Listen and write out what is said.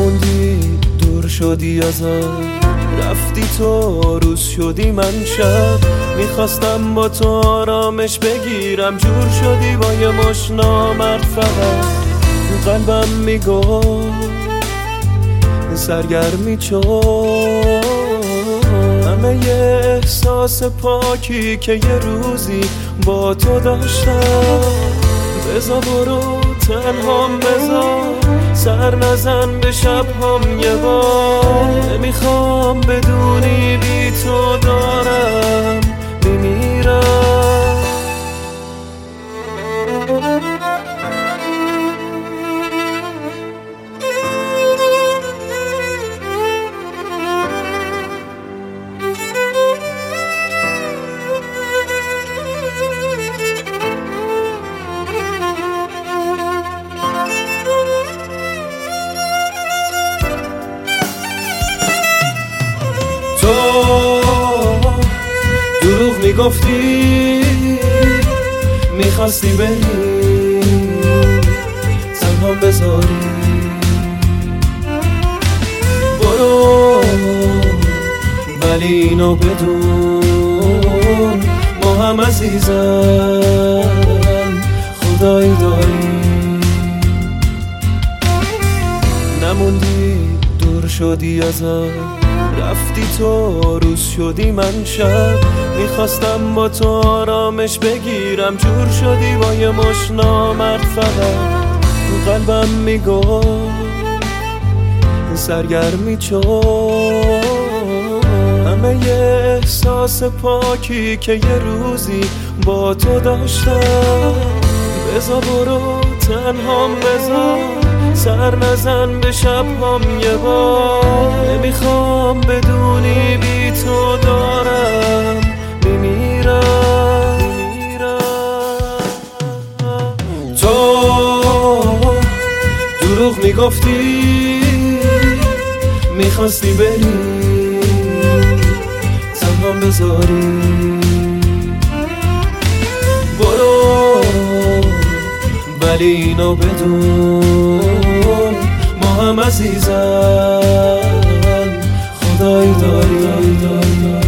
نموندی، دور شدی ازم، رفتی تو روز شدی من شب. میخواستم با تو آرامش بگیرم، جور شدی با یه مش نامرد. فقط قلبم میگفت سرگرمی چون همه یه احساس پاکی که یه روزی با تو داشتم. بزا برو تنهام، بزا سر نزن به شبهام یه بار. نمیخوام بدونی بی تو دارم میمیرم. تو دروغ میگفتی، میخواستی بری تنها بذاری. برو ولی اینو بدون، ما هم عزیزم خدایی داری. نموندی، دور شدی ازم، رفتی تو روز شدی من شب. میخواستم با تو آرامش بگیرم، جور شدی با یه مش نامرد. فقط قلبم میگفت سرگرمی چون همه یه احساس پاکی که یه روزی با تو داشتم. بزا برو تنهام، بزا سر نزن به شبهام یه بار. نمیخوام بدونی بی تو دارم میمیرم. تو دروغ میگفتی، میخواستی بری تنها بذاری. برو ولی اینو بدون، ما هم عزیزم خدایی داری.